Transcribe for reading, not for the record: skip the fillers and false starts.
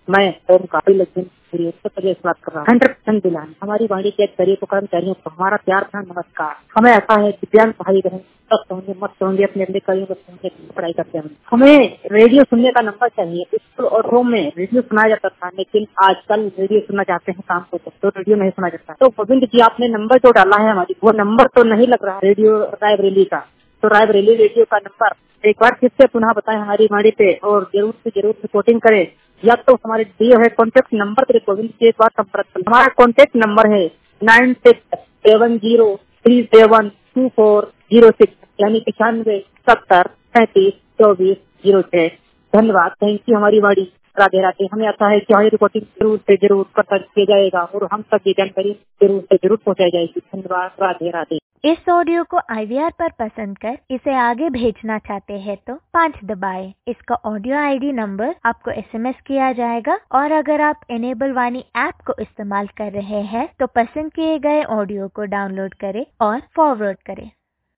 मैं ओम काफी लक्ष्मी उत्तर प्रदेश बात कर रहा हूँ। 100% दिलान हमारी वाणी के गरीब कर्मचारियों को हमारा प्यार था, नमस्कार। हमें ऐसा है दिव्यांग भाई बहन स्वस्थ होंगे, मस्त होंगे, अपने अपने कार्यों में पढ़ाई करते हैं। हमें रेडियो सुनने का नंबर चाहिए। स्कूल और होम में रेडियो सुनाया जाता था, लेकिन आजकल रेडियो सुनना चाहते हैं काम को तो रेडियो नहीं सुना जाता। तो गोविंद जी आपने नंबर जो डाला है हमारी, वो नंबर तो नहीं लग रहा रेडियो रायबरेली का। तो रायबरेली रेडियो का नंबर एक बार फिर से पुनः बताएं हमारी वाणी पे, और जरूर से रिपोर्टिंग करें, या तो हमारे दिए हुए कॉन्टेक्ट नंबर पर गोविंद के एक बार संपर्क करें। हमारा कॉन्टेक्ट नंबर है 9670372406, यानी 9570372406। धन्यवाद, थैंक यू। हमारी वाणी राधे राधे। हमें आता है कि हमारी रिपोर्टिंग जरूर से जरूर पता किया जाएगा और हम तक ये जानकारी जरूर से जरूर पहुंचाई जाएगी। धन्यवाद, राधे राधे। इस ऑडियो को IVR पर पसंद कर इसे आगे भेजना चाहते हैं तो 5 दबाएं। इसका ऑडियो ID नंबर आपको SMS किया जाएगा, और अगर आप इनेबल वाणी ऐप को इस्तेमाल कर रहे हैं तो पसंद किए गए ऑडियो को डाउनलोड करें और फॉरवर्ड करें।